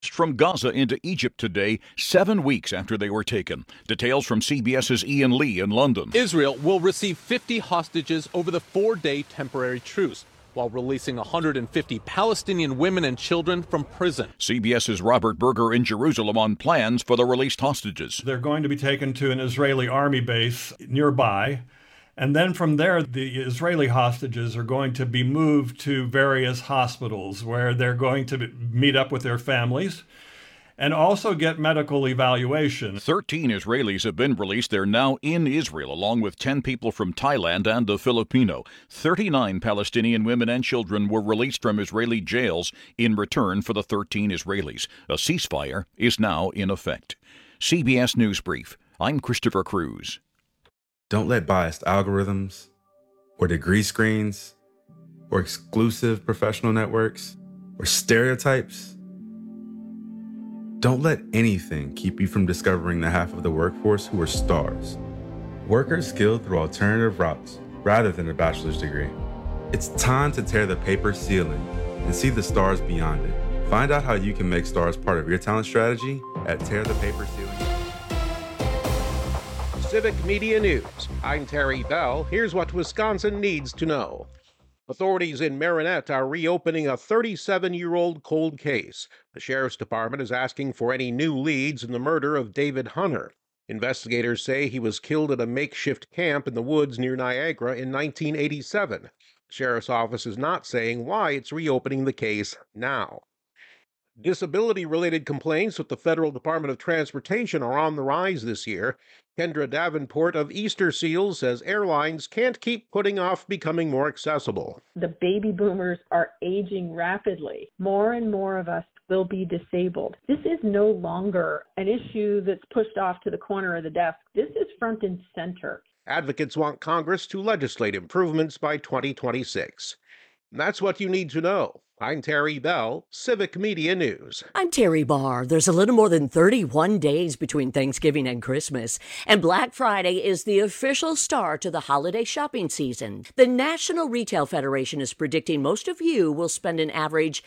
from Gaza into Egypt today, 7 weeks after they were taken. Details from CBS's Ian Lee in London. Israel will receive 50 hostages over the 4-day temporary truce, while releasing 150 Palestinian women and children from prison. CBS's Robert Berger in Jerusalem on plans for the released hostages. They're going to be taken to an Israeli army base nearby. And then from there, the Israeli hostages are going to be moved to various hospitals where they're going to meet up with their families and also get medical evaluation. 13 Israelis have been released. They're now in Israel, along with 10 people from Thailand and a Filipino. 39 Palestinian women and children were released from Israeli jails in return for the 13 Israelis. A ceasefire is now in effect. CBS News Brief. I'm Christopher Cruz. Don't let biased algorithms or degree screens or exclusive professional networks or stereotypes. Don't let anything keep you from discovering the half of the workforce who are stars. Workers skilled through alternative routes rather than a bachelor's degree. It's time to tear the paper ceiling and see the stars beyond it. Find out how you can make stars part of your talent strategy at tearthepaperceiling. Civic Media News. I'm Terry Bell. Here's what Wisconsin needs to know. Authorities in Marinette are reopening a 37-year-old cold case. The Sheriff's Department is asking for any new leads in the murder of David Hunter. Investigators say he was killed at a makeshift camp in the woods near Niagara in 1987. The Sheriff's Office is not saying why it's reopening the case now. Disability-related complaints with the Federal Department of Transportation are on the rise this year. Kendra Davenport of Easter Seals says airlines can't keep putting off becoming more accessible. The baby boomers are aging rapidly. More and more of us will be disabled. This is no longer an issue that's pushed off to the corner of the desk. This is front and center. Advocates want Congress to legislate improvements by 2026. And that's what you need to know. I'm Terry Bell, Civic Media News. I'm Terry Barr. There's a little more than 31 days between Thanksgiving and Christmas, and Black Friday is the official start to the holiday shopping season. The National Retail Federation is predicting most of you will spend an average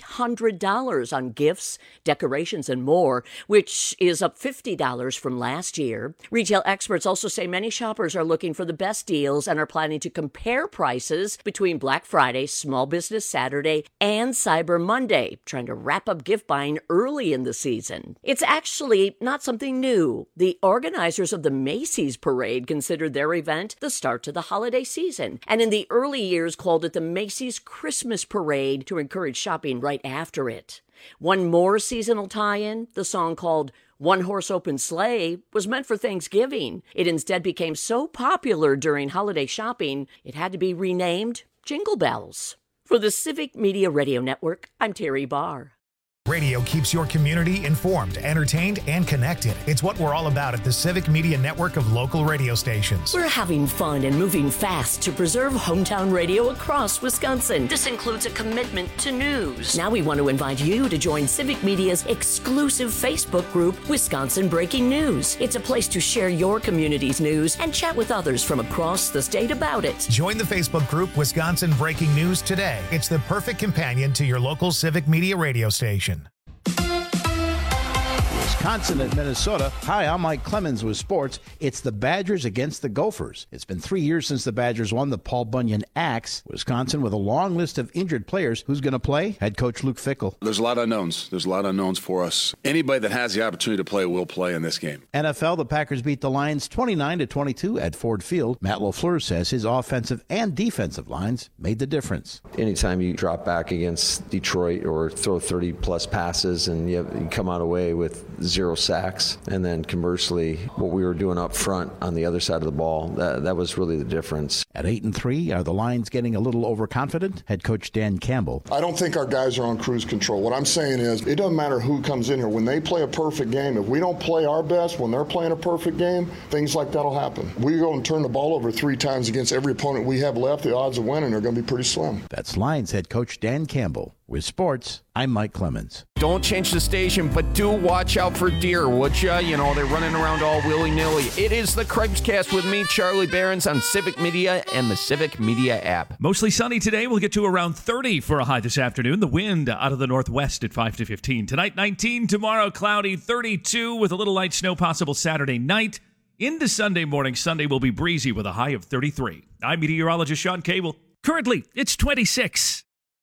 $800 on gifts, decorations, and more, which is up $50 from last year. Retail experts also say many shoppers are looking for the best deals and are planning to compare prices between Black Friday, Small Business Saturday, and Cyber Monday, trying to wrap up gift buying early in the season. It's actually not something new. The organizers of the Macy's Parade considered their event the start to the holiday season, and in the early years called it the Macy's Christmas Parade to encourage shopping right after it. One more seasonal tie-in, the song called One Horse Open Sleigh, was meant for Thanksgiving. It instead became so popular during holiday shopping, it had to be renamed Jingle Bells. For the Civic Media Radio Network, I'm Terry Barr. Radio keeps your community informed, entertained, and connected. It's what we're all about at the Civic Media Network of local radio stations. We're having fun and moving fast to preserve hometown radio across Wisconsin. This includes a commitment to news. Now we want to invite you to join Civic Media's exclusive Facebook group, Wisconsin Breaking News. It's a place to share your community's news and chat with others from across the state about it. Join the Facebook group, Wisconsin Breaking News, today. It's the perfect companion to your local Civic Media radio station. Wisconsin at Minnesota. Hi, I'm Mike Clemens with sports. It's the Badgers against the Gophers. It's been 3 years since the Badgers won the Paul Bunyan Axe. Wisconsin with a long list of injured players. Who's going to play? Head coach Luke Fickell. There's a lot of unknowns. There's a lot of unknowns for us. Anybody that has the opportunity to play will play in this game. NFL, the Packers beat the Lions 29-22 at Ford Field. Matt LaFleur says his offensive and defensive lines made the difference. Anytime you drop back against Detroit or throw 30-plus passes and you come out away with 0 sacks, and then conversely, what we were doing up front on the other side of the ball, that was really the difference. At 8-3, are the Lions getting a little overconfident? Head coach Dan Campbell. I don't think our guys are on cruise control. What I'm saying is, it doesn't matter who comes in here. When they play a perfect game, if we don't play our best when they're playing a perfect game, things like that will happen. We go and turn the ball over 3 times against every opponent we have left, the odds of winning are going to be pretty slim. That's Lions head coach Dan Campbell. With sports, I'm Mike Clemens. Don't change the station, but do watch out for deer, would ya? You know, they're running around all willy-nilly. It is the Craig's with me, Charlie Behrens, on Civic Media and the Civic Media app. Mostly sunny today. We'll get to around 30 for a high this afternoon. The wind out of the northwest at 5 to 15. Tonight, 19. Tomorrow, cloudy, 32 with a little light snow possible Saturday night. Into Sunday morning. Sunday will be breezy with a high of 33. I'm meteorologist Sean Cable. Currently, it's 26.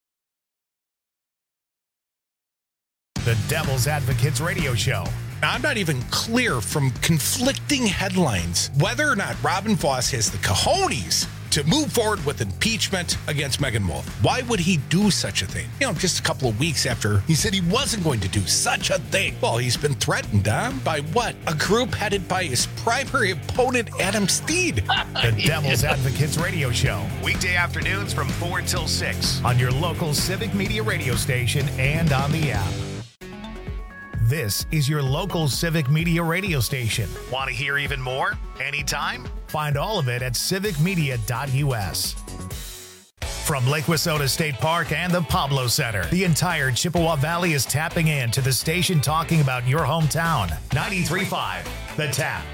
The Devil's Advocates Radio Show. I'm not even clear from conflicting headlines whether or not Robin Vos has the cojones to move forward with impeachment against Megan Wolf. Why would he do such a thing? You know, just a couple of weeks after he said he wasn't going to do such a thing. Well, he's been threatened, by what? A group headed by his primary opponent, Adam Steed. The Devil's Advocates Radio Show. Weekday afternoons from 4 till 6 on your local Civic Media radio station and on the app. This is your local Civic Media radio station. Want to hear even more? Anytime? Find all of it at civicmedia.us. From Lake Wissota State Park and the Pablo Center, the entire Chippewa Valley is tapping in to the station talking about your hometown. 93.5, The Tap.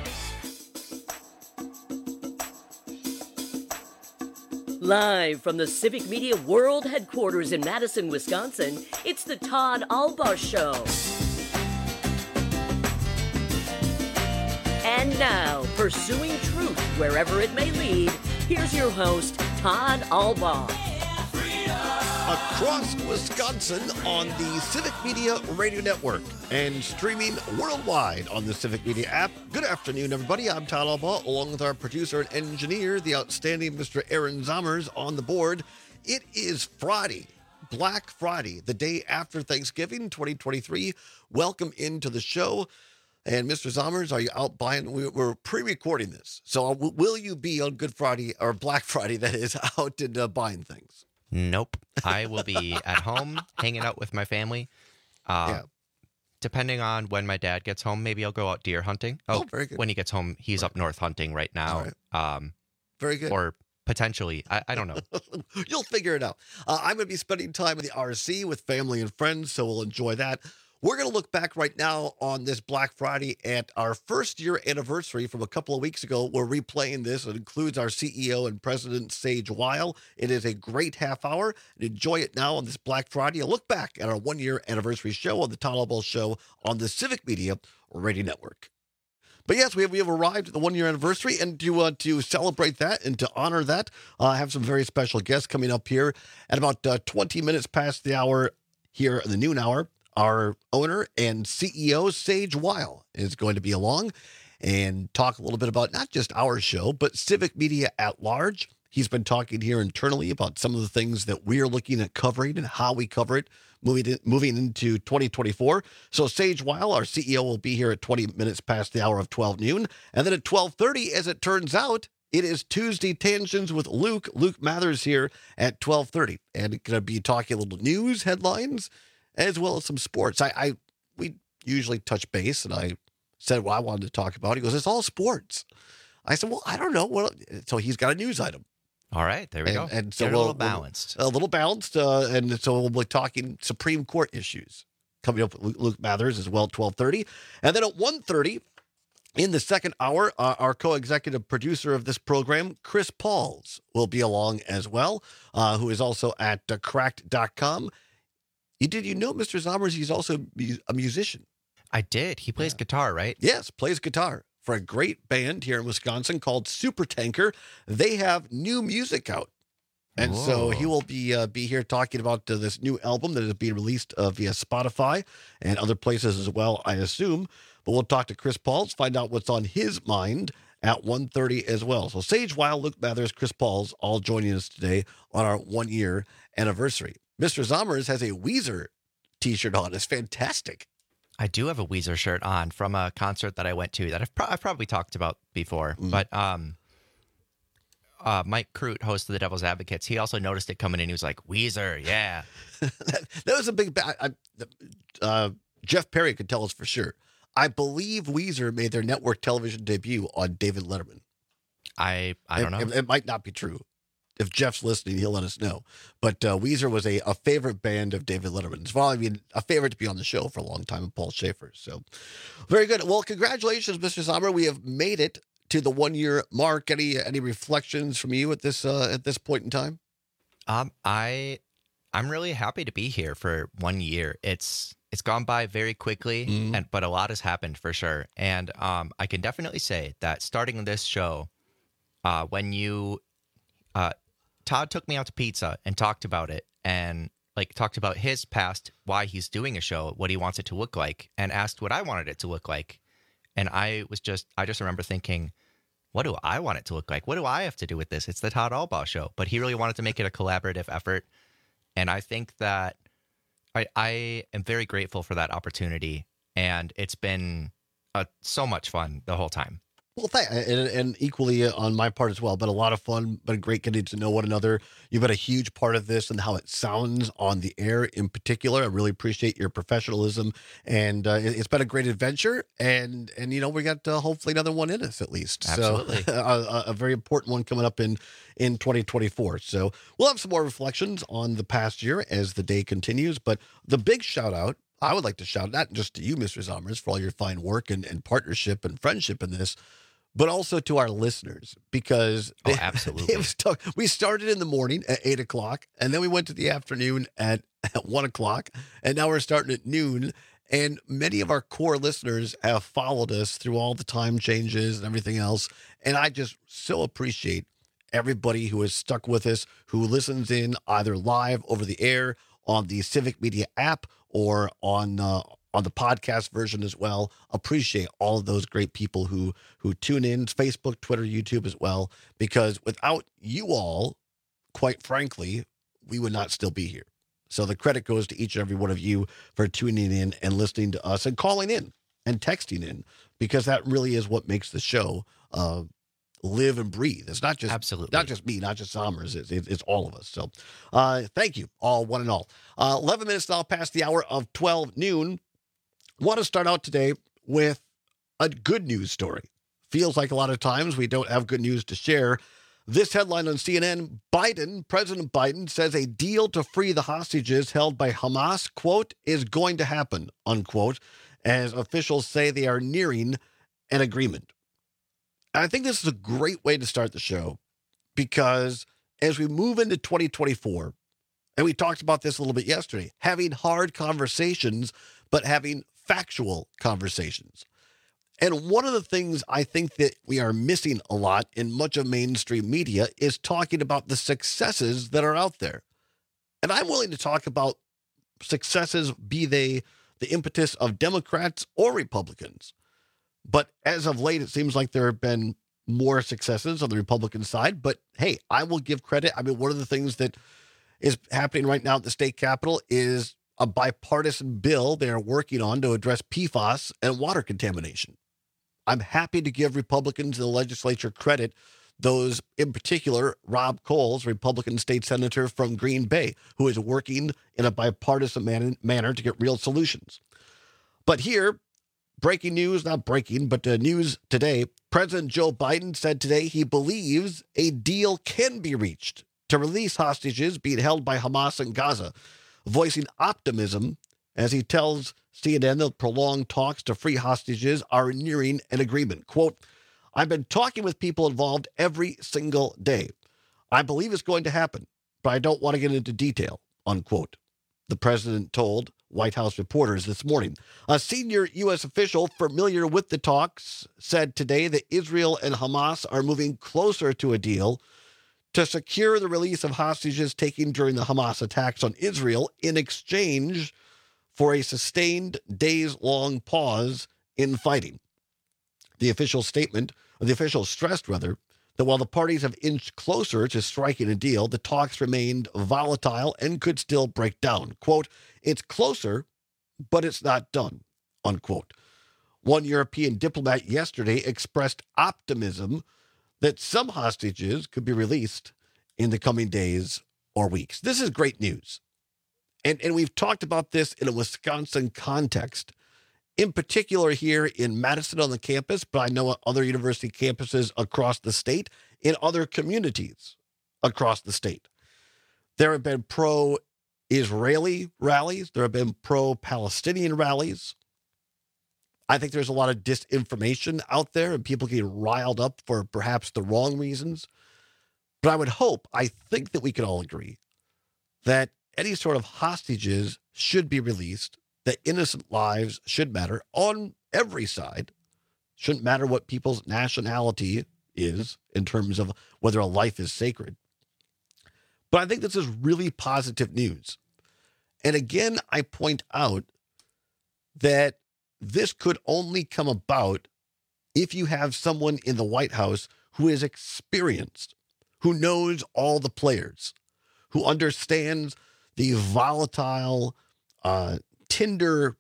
Live from the Civic Media World Headquarters in Madison, Wisconsin, it's the Todd Albaugh Show. And now, pursuing truth wherever it may lead, here's your host, Todd Albaugh. Across Wisconsin on the Civic Media Radio Network and streaming worldwide on the Civic Media app. Good afternoon, everybody. I'm Todd Albaugh, along with our producer and engineer, the outstanding Mr. Aaron Zommers, on the board. It is Friday, Black Friday, the day after Thanksgiving 2023. Welcome into the show. And Mr. Zommers, are you out buying? We're pre-recording this. So will you be on Good Friday, or Black Friday, that is, out and buying things? Nope. I will be at home hanging out with my family. Depending on when my dad gets home, maybe I'll go out deer hunting. Oh, very good. When he gets home, he's up north hunting right now. Very good. Or potentially. I don't know. You'll figure it out. I'm going to be spending time in the RC with family and friends, so we'll enjoy that. We're going to look back right now on this Black Friday at our first year anniversary from a couple of weeks ago. We're replaying this. It includes our CEO and president, Sage Weil. It is a great half hour. Enjoy it now on this Black Friday. A look back at our 1 year anniversary show on the Todd Albaugh Show on the Civic Media Radio Network. But yes, we have arrived at the 1 year anniversary, and to celebrate that and to honor that, I have some very special guests coming up here at about 20 minutes past the hour here in the noon hour. Our owner and CEO, Sage Weil, is going to be along and talk a little bit about not just our show, but Civic Media at large. He's been talking here internally about some of the things that we're looking at covering and how we cover it moving into 2024. So Sage Weil, our CEO, will be here at 20 minutes past the hour of 12 noon. And then at 12:30, as it turns out, it is Tuesday Tangents with Luke Mathers here at 12:30. And going to be talking a little news, headlines, as well as some sports. We usually touch base, and I said what I wanted to talk about. He goes, it's all sports. I said, well, I don't know. So he's got a news item. All right, there we go. And so a little balanced. And so we'll be talking Supreme Court issues coming up with Luke Mathers as well, 12:30. And then at 1:30, in the second hour, our co-executive producer of this program, Chris Pauls, will be along as well, who is also at cracked.com. Did you know, Mr. Zommers, he's also a musician? I did. He plays guitar, right? Yes, plays guitar for a great band here in Wisconsin called Supertanker. They have new music out. And so he will be here talking about this new album that is being released via Spotify and other places as well, I assume. But we'll talk to Chris Pauls, find out what's on his mind at 1:30 as well. So Sage Weil, Luke Mathers, Chris Pauls, all joining us today on our 1 year anniversary. Mr. Zommers has a Weezer t-shirt on. It's fantastic. I do have a Weezer shirt on from a concert that I went to that I've probably talked about before. But Mike Crute, host of the Devil's Advocates, he also noticed it coming in. He was like, Weezer, yeah. That was a big... Jeff Perry could tell us for sure. I believe Weezer made their network television debut on David Letterman. I don't know. It might not be true. If Jeff's listening, he'll let us know. But Weezer was a favorite band of David Letterman's. Well, I mean, a favorite to be on the show for a long time, and Paul Schaefer. So very good. Well, congratulations, Mr. Sommer. We have made it to the 1 year mark. Any reflections from you at this point in time? I'm really happy to be here for 1 year. It's gone by very quickly, but a lot has happened for sure. And I can definitely say that starting this show, when Todd took me out to pizza and talked about it, and talked about his past, why he's doing a show, what he wants it to look like, and asked what I wanted it to look like. And I just remember thinking, what do I want it to look like? What do I have to do with this? It's the Todd Albaugh Show. But he really wanted to make it a collaborative effort. And I think that I am very grateful for that opportunity. And it's been so much fun the whole time. Well, and equally on my part as well, but a lot of fun, but great getting to know one another. You've been a huge part of this and how it sounds on the air in particular. I really appreciate your professionalism, and it's been a great adventure. And we got hopefully another one in us at least. Absolutely. So a very important one coming up in 2024. So we'll have some more reflections on the past year as the day continues. But the big shout out, I would like to shout not just to you, Mr. Zommers, for all your fine work and partnership and friendship in this, but also to our listeners, because absolutely. We started in the morning at 8 o'clock, and then we went to the afternoon at 1 o'clock, and now we're starting at noon. And many of our core listeners have followed us through all the time changes and everything else. And I just so appreciate everybody who has stuck with us, who listens in either live over the air on the Civic Media app or on the podcast version as well. Appreciate all of those great people who tune in, Facebook, Twitter, YouTube as well, because without you all, quite frankly, we would not still be here. So the credit goes to each and every one of you for tuning in and listening to us and calling in and texting in, because that really is what makes the show live and breathe. It's not just not just me, not just Sommers. It's all of us. So thank you all, one and all. 11 minutes now past the hour of 12 noon. Want to start out today with a good news story. Feels like a lot of times we don't have good news to share. This headline on CNN, President Biden says a deal to free the hostages held by Hamas, quote, is going to happen, unquote, as officials say they are nearing an agreement. And I think this is a great way to start the show, because as we move into 2024, and we talked about this a little bit yesterday, having hard conversations, but having factual conversations. And one of the things I think that we are missing a lot in much of mainstream media is talking about the successes that are out there. And I'm willing to talk about successes, be they the impetus of Democrats or Republicans. But as of late, it seems like there have been more successes on the Republican side. But hey, I will give credit. I mean, one of the things that is happening right now at the state capitol is a bipartisan bill they are working on to address PFAS and water contamination. I'm happy to give Republicans in the legislature credit, those in particular, Rob Coles, Republican state senator from Green Bay, who is working in a bipartisan manner to get real solutions. But here, breaking news, not breaking, but news today, President Joe Biden said today he believes a deal can be reached to release hostages being held by Hamas in Gaza, voicing optimism as he tells CNN that prolonged talks to free hostages are nearing an agreement. Quote, I've been talking with people involved every single day. I believe it's going to happen, but I don't want to get into detail, unquote. The president told White House reporters this morning. A senior U.S. official familiar with the talks said today that Israel and Hamas are moving closer to a deal to secure the release of hostages taken during the Hamas attacks on Israel in exchange for a sustained days-long pause in fighting. The official stressed that while the parties have inched closer to striking a deal, the talks remained volatile and could still break down. Quote, it's closer, but it's not done, unquote. One European diplomat yesterday expressed optimism that some hostages could be released in the coming days or weeks. This is great news. And we've talked about this in a Wisconsin context, in particular here in Madison on the campus, but I know at other university campuses across the state, in other communities. across the state. There have been pro-Israeli rallies. There have been pro-Palestinian rallies. I think there's a lot of disinformation out there and people getting riled up for perhaps the wrong reasons. But I think that we can all agree that any sort of hostages should be released, that innocent lives should matter on every side. Shouldn't matter what people's nationality is in terms of whether a life is sacred. But I think this is really positive news. And again, I point out that this could only come about if you have someone in the White House who is experienced, who knows all the players, who understands the volatile, Tinder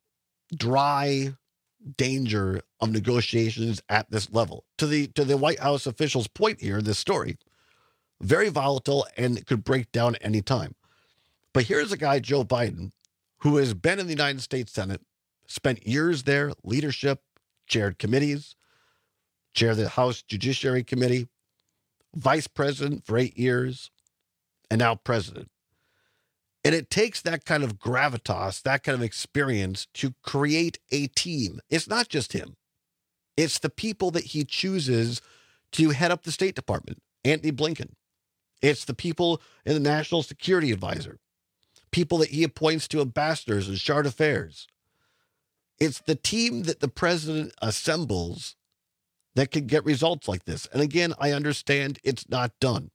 dry danger of negotiations at this level. To the White House officials' point here in this story, very volatile and it could break down at any time. But here's a guy, Joe Biden, who has been in the United States Senate, spent years there, leadership, chaired committees, chaired the House Judiciary Committee, vice president for 8 years, and now president. And it takes that kind of gravitas, that kind of experience to create a team. It's not just him. It's the people that he chooses to head up the State Department, Antony Blinken. It's the people in the National Security Advisor, people that he appoints to ambassadors and charge d'affaires. It's the team that the president assembles that can get results like this. And again, I understand it's not done.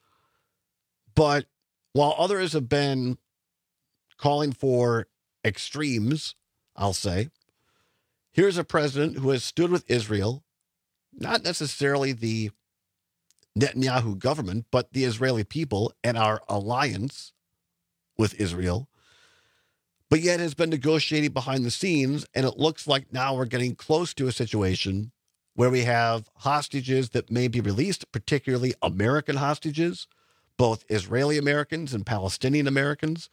But while others have been calling for extremes, I'll say, here's a president who has stood with Israel, not necessarily the Netanyahu government, but the Israeli people and our alliance with Israel, but yet has been negotiating behind the scenes, and it looks like now we're getting close to a situation where we have hostages that may be released, particularly American hostages, both Israeli Americans and Palestinian Americans,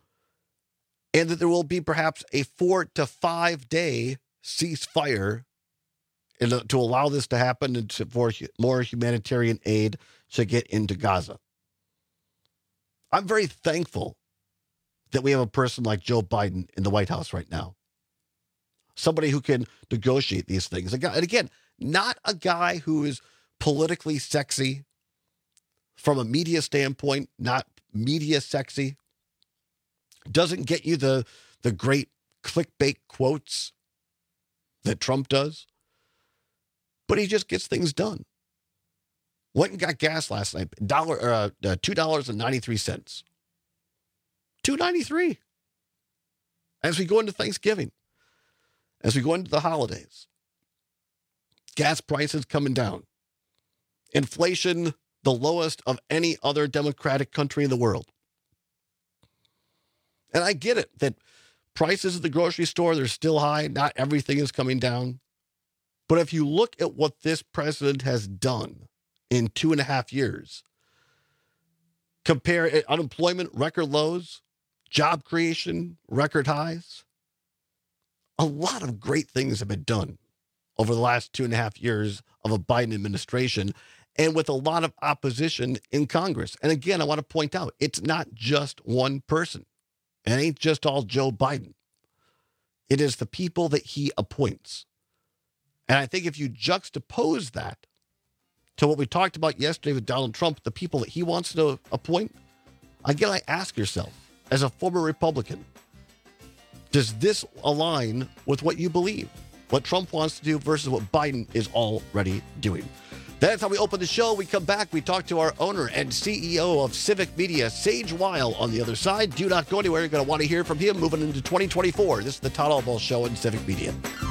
and that there will be perhaps a 4 to 5 day ceasefire to allow this to happen and for more humanitarian aid to get into Gaza. I'm very thankful that we have a person like Joe Biden in the White House right now. Somebody who can negotiate these things. And again, not a guy who is politically sexy from a media standpoint, not media sexy. Doesn't get you the great clickbait quotes that Trump does. But he just gets things done. Went and got gas last night, $2.93. $2.93. As we go into Thanksgiving, as we go into the holidays, gas prices coming down, inflation the lowest of any other democratic country in the world. And I get it that prices at the grocery store, they're still high. Not everything is coming down. But if you look at what this president has done in 2.5 years, compare unemployment record lows, job creation record highs, a lot of great things have been done over the last 2.5 years of a Biden administration, and with a lot of opposition in Congress. And again, I want to point out, it's not just one person. It ain't just all Joe Biden. It is the people that he appoints. And I think if you juxtapose that to what we talked about yesterday with Donald Trump, the people that he wants to appoint, again, I ask yourself, as a former Republican, does this align with what you believe, what Trump wants to do versus what Biden is already doing? That's how we open the show. We come back. We talk to our owner and CEO of Civic Media, Sage Weil, on the other side. Do not go anywhere. You're going to want to hear from him moving into 2024. This is the Todd Albaugh Show in Civic Media.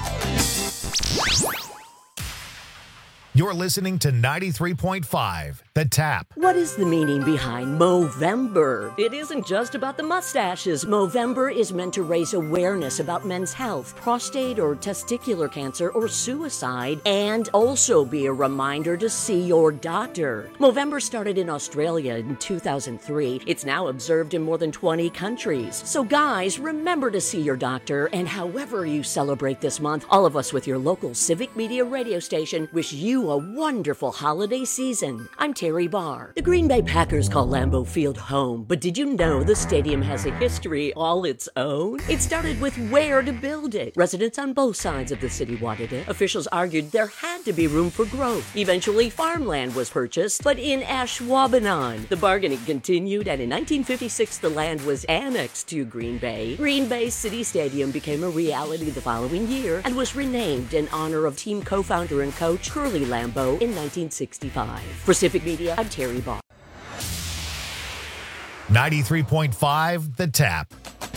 You're listening to 93.5, The Tap. What is the meaning behind Movember? It isn't just about the mustaches. Movember is meant to raise awareness about men's health, prostate or testicular cancer, or suicide, and also be a reminder to see your doctor. Movember started in Australia in 2003. It's now observed in more than 20 countries. So guys, remember to see your doctor, and however you celebrate this month, all of us with your local Civic Media radio station wish you a wonderful holiday season. I'm Terry Barr. The Green Bay Packers call Lambeau Field home, but did you know the stadium has a history all its own? It started with where to build it. Residents on both sides of the city wanted it. Officials argued there had to be room for growth. Eventually, farmland was purchased, but in Ashwaubenon. The bargaining continued, and in 1956, the land was annexed to Green Bay. Green Bay City Stadium became a reality the following year and was renamed in honor of team co-founder and coach Curly Lambeau in 1965. For Civic Media, I'm Terry Barr. 93.5 The Tap.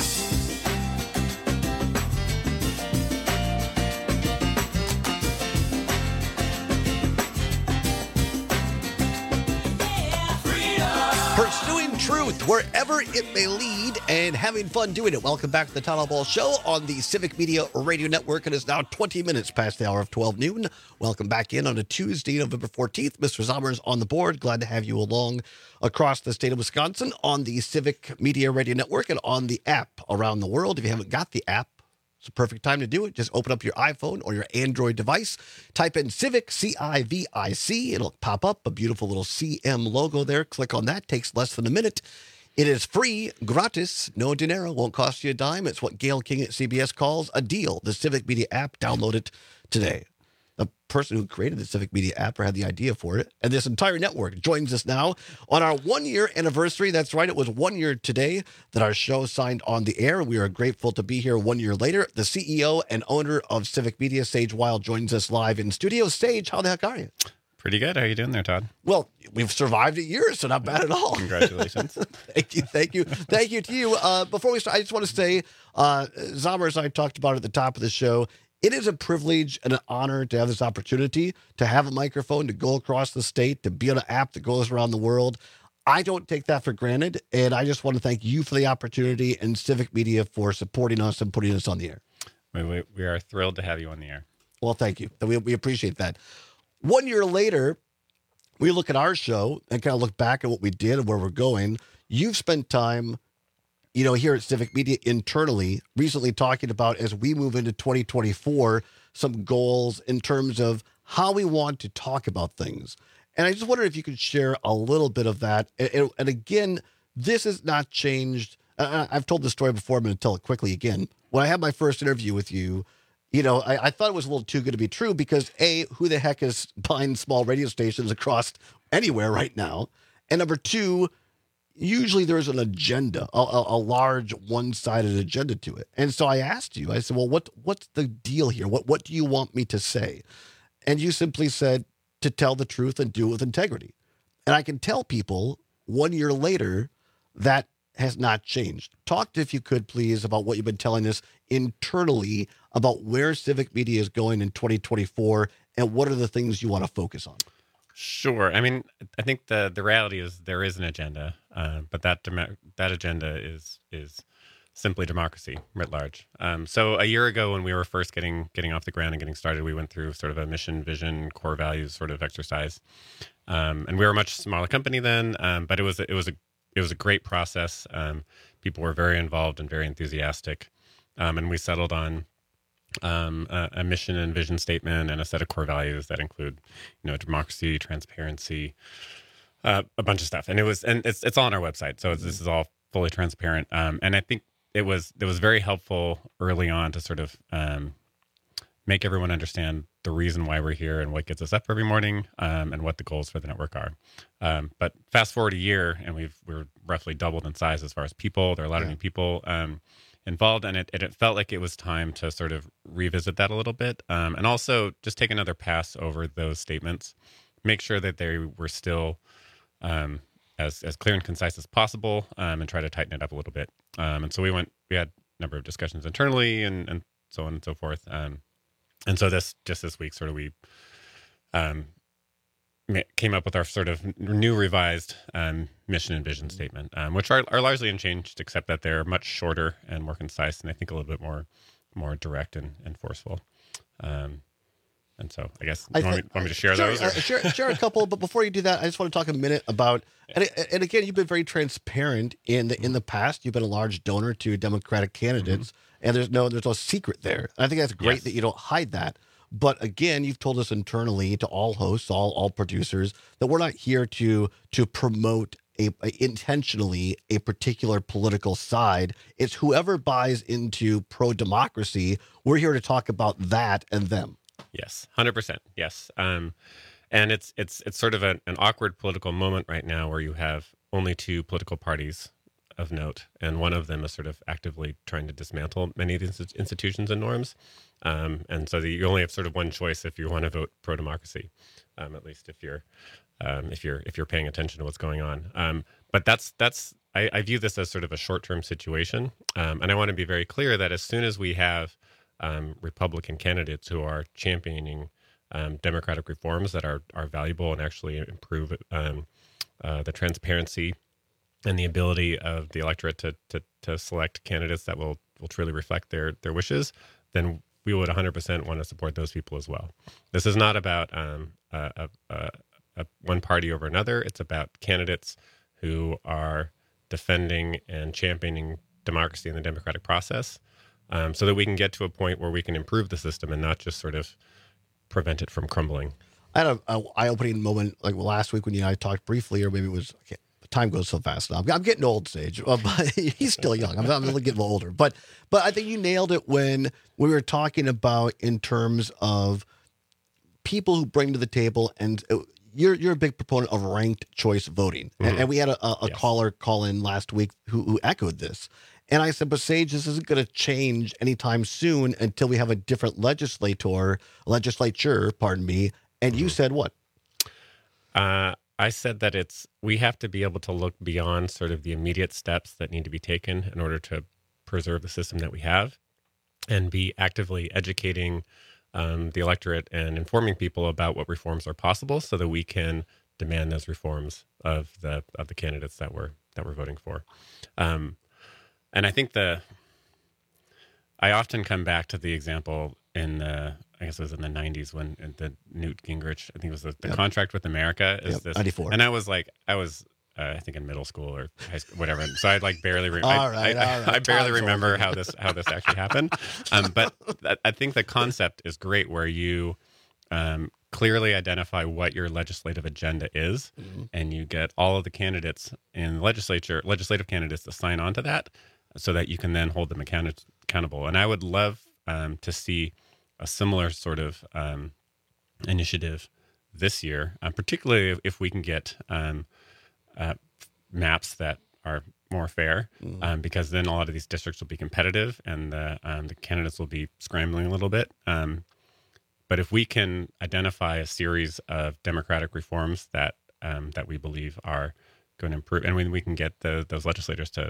Pursuing truth wherever it may lead and having fun doing it. Welcome back to the Town Hall Ball Show on the Civic Media Radio Network. It is now 20 minutes past the hour of 12 noon. Welcome back in on a Tuesday, November 14th. Mr. Zommers on the board. Glad to have you along across the state of Wisconsin on the Civic Media Radio Network and on the app around the world. If you haven't got the app, it's a perfect time to do it. Just open up your iPhone or your Android device. Type in Civic, C-I-V-I-C. It'll pop up a beautiful little CM logo there. Click on that. Takes less than a minute. It is free, gratis, no dinero. Won't cost you a dime. It's what Gail King at CBS calls a deal. The Civic Media app. Download it today. The person who created the Civic Media app or had the idea for it, and this entire network joins us now on our 1-year anniversary. That's right. It was 1 year today that our show signed on the air. We are grateful to be here 1 year later. The CEO and owner of Civic Media, Sage Wild, joins us live in studio. Sage, how the heck are you? Pretty good. How are you doing there, Todd? Well, we've survived a year, so not bad at all. Congratulations. Thank you to you. Before we start, I just want to say, Zommers and I talked about at the top of the show, it is a privilege and an honor to have this opportunity to have a microphone, to go across the state, to be on an app that goes around the world. I don't take that for granted, and I just want to thank you for the opportunity and Civic Media for supporting us and putting us on the air. We are thrilled to have you on the air. Well, thank you. We appreciate that. 1 year later, we look at our show and kind of look back at what we did and where we're going. You've spent time, here at Civic Media internally, recently talking about, as we move into 2024, some goals in terms of how we want to talk about things. And I just wonder if you could share a little bit of that. And again, this has not changed. I've told this story before. I'm going to tell it quickly again. When I had my first interview with you, I thought it was a little too good to be true because, A, who the heck is buying small radio stations across anywhere right now? And number two, usually there's an agenda, a large one-sided agenda to it. And so I asked you, I said, well, what's the deal here? What do you want me to say? And you simply said to tell the truth and do it with integrity. And I can tell people 1 year later that has not changed. Talk, if you could, please, about what you've been telling us internally about where Civic Media is going in 2024 and what are the things you want to focus on. Sure. I mean, I think the reality is there is an agenda, but that agenda is simply democracy writ large. So a year ago, when we were first getting off the ground and getting started, we went through sort of a mission, vision, core values sort of exercise, and we were a much smaller company then, but it was a great process. People were very involved and very enthusiastic, and we settled on a mission and vision statement and a set of core values that include, democracy, transparency, a bunch of stuff. And it's all on our website, so this is all fully transparent. And I think it was very helpful early on to sort of make everyone understand the reason why we're here and what gets us up every morning, and what the goals for the network are. But fast forward a year, and we're roughly doubled in size as far as people. There are a lot of new people involved, and it felt like it was time to sort of revisit that a little bit, and also just take another pass over those statements, make sure that they were still as clear and concise as possible, and try to tighten it up a little bit. And so we had a number of discussions internally and so on and so forth. And so this week, sort of we came up with our sort of new revised mission and vision statement, which are largely unchanged, except that they're much shorter and more concise, and I think a little bit more direct and forceful. And so I guess you want me to share those? Share a couple, but before you do that, I just want to talk a minute about, and again, you've been very transparent in the past. You've been a large donor to Democratic candidates, and there's no secret there. And I think that's great that you don't hide that. But again, you've told us internally to all hosts, all producers, that we're not here to promote intentionally a particular political side. It's whoever buys into pro-democracy. We're here to talk about that and them. Yes, 100%. Yes. And it's sort of an awkward political moment right now where you have only two political parties of note, and one of them is sort of actively trying to dismantle many of these institutions and norms. And so you only have sort of one choice if you want to vote pro-democracy, at least if you're paying attention to what's going on. But I view this as sort of a short-term situation, and I want to be very clear that as soon as we have Republican candidates who are championing democratic reforms that are valuable and actually improve the transparency and the ability of the electorate to select candidates that will truly reflect their wishes, then we would 100% want to support those people as well. This is not about one party over another. It's about candidates who are defending and championing democracy and the democratic process, so that we can get to a point where we can improve the system and not just sort of prevent it from crumbling. I had an eye-opening moment like last week when you and I talked briefly, or maybe it was... Time goes so fast now. I'm getting old, Sage. But he's still young. I'm really getting older. But I think you nailed it when we were talking about in terms of people who bring to the table, and you're a big proponent of ranked choice voting. Mm-hmm. And we had a caller call in last week who echoed this. And I said, but Sage, this isn't going to change anytime soon until we have a different legislature, And you said what? I said that we have to be able to look beyond sort of the immediate steps that need to be taken in order to preserve the system that we have, and be actively educating the electorate and informing people about what reforms are possible, so that we can demand those reforms of the candidates that we're voting for. And I think I often come back to the example I guess it was in the 90s when the Newt Gingrich, I think it was the contract with America is this. 94. And I was I think in middle school or high school, whatever. So I like barely, I barely remember how this actually happened. But I think the concept is great, where you clearly identify what your legislative agenda is, mm-hmm. and you get all of the candidates in the legislative candidates to sign on to that, so that you can then hold them accountable. And I would love to see a similar sort of initiative this year, particularly if we can get maps that are more fair, because then a lot of these districts will be competitive, and the candidates will be scrambling a little bit. But if we can identify a series of democratic reforms that we believe are going to improve, and when we can get those legislators to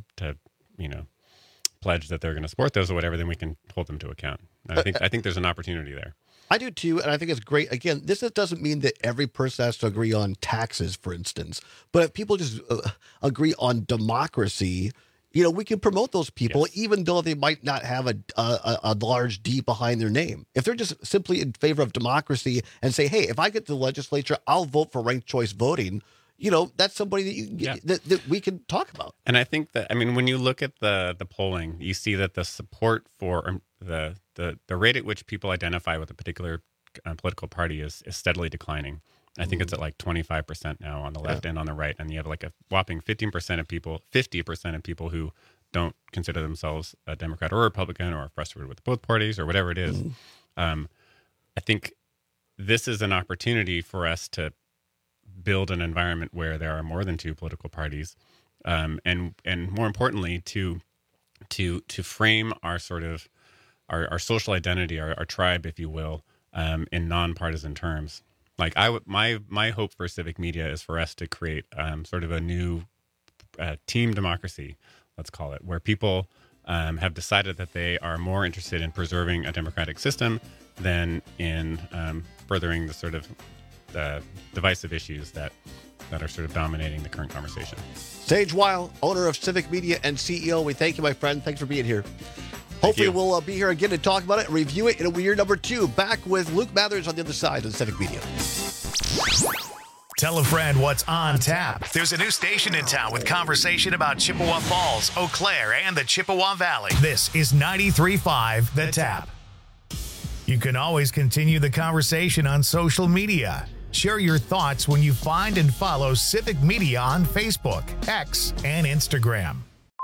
pledge that they're going to support those or whatever, then we can hold them to account. I think there's an opportunity there. I do too, and I think it's great. Again, this doesn't mean that every person has to agree on taxes, for instance. But if people just agree on democracy, we can promote those people, even though they might not have a large D behind their name. If they're just simply in favor of democracy and say, hey, if I get to the legislature, I'll vote for ranked choice voting. That's somebody that we can talk about. And I think that, when you look at the polling, you see that the support for the rate at which people identify with a particular political party is steadily declining. I think it's at like 25% now on the left and on the right. And you have like a whopping 50% of people who don't consider themselves a Democrat or a Republican, or are frustrated with both parties, or whatever it is. I think this is an opportunity for us to build an environment where there are more than two political parties, and more importantly, to frame our sort of our social identity, our tribe, if you will, in nonpartisan terms. Like my hope for civic media is for us to create sort of a new team democracy, let's call it, where people have decided that they are more interested in preserving a democratic system than in furthering the sort of divisive issues that are sort of dominating the current conversation. Sage Weil, owner of Civic Media and CEO, we thank you, my friend. Thanks for being here. Hopefully we'll be here again to talk about it and review it in year number 2. Back with Luke Mathers on the other side of Civic Media. Tell a friend what's on tap. There's a new station in town with conversation about Chippewa Falls, Eau Claire, and the Chippewa Valley. This is 93.5 The Tap. You can always continue the conversation on social media. Share your thoughts when you find and follow Civic Media on Facebook, X, and Instagram.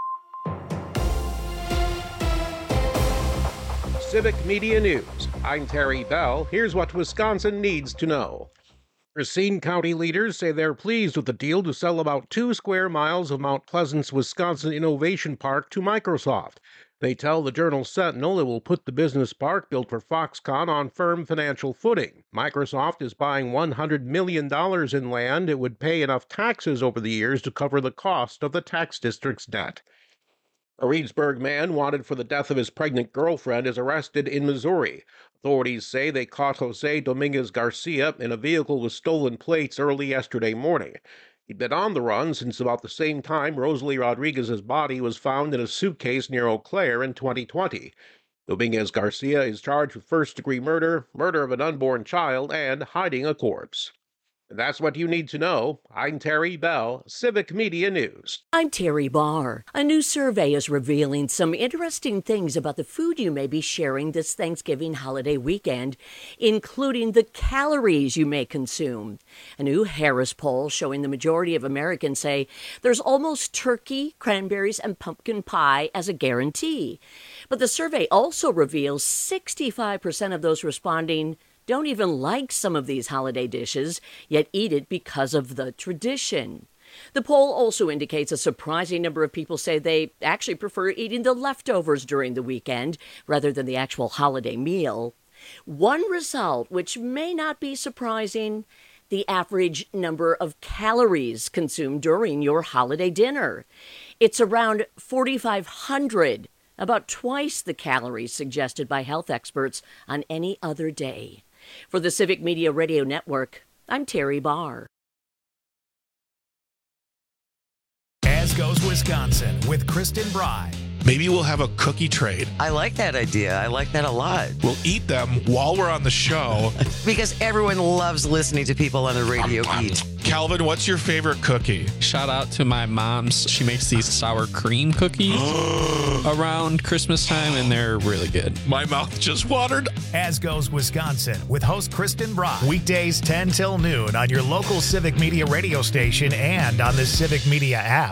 Civic Media News. I'm Terry Bell. Here's what Wisconsin needs to know. Racine County leaders say they're pleased with the deal to sell about 2 square miles of Mount Pleasant's Wisconsin Innovation Park to Microsoft. They tell the Journal-Sentinel it will put the business park built for Foxconn on firm financial footing. Microsoft is buying $100 million in land. It would pay enough taxes over the years to cover the cost of the tax district's debt. A Reedsburg man wanted for the death of his pregnant girlfriend is arrested in Missouri. Authorities say they caught Jose Dominguez Garcia in a vehicle with stolen plates early yesterday morning. He'd been on the run since about the same time Rosalie Rodriguez's body was found in a suitcase near Eau Claire in 2020. Dominguez Garcia is charged with first-degree murder, murder of an unborn child, and hiding a corpse. And that's what you need to know. I'm Terry Bell, Civic Media News. I'm Terry Barr. A new survey is revealing some interesting things about the food you may be sharing this Thanksgiving holiday weekend, including the calories you may consume. A new Harris poll showing the majority of Americans say there's almost turkey, cranberries, and pumpkin pie as a guarantee. But the survey also reveals 65% of those responding don't even like some of these holiday dishes, yet eat it because of the tradition. The poll also indicates a surprising number of people say they actually prefer eating the leftovers during the weekend rather than the actual holiday meal. One result, which may not be surprising, the average number of calories consumed during your holiday dinner. It's around 4,500, about twice the calories suggested by health experts on any other day. For the Civic Media Radio Network, I'm Terry Barr. As Goes Wisconsin with Kristen Bry. Maybe we'll have a cookie trade. I like that idea. I like that a lot. We'll eat them while we're on the show. Because everyone loves listening to people on the radio eat. Calvin, what's your favorite cookie? Shout out to my mom's. She makes these sour cream cookies around Christmas time, and they're really good. My mouth just watered. As Goes Wisconsin with host Kristen Bry. Weekdays 10 till noon on your local Civic Media radio station and on the Civic Media app.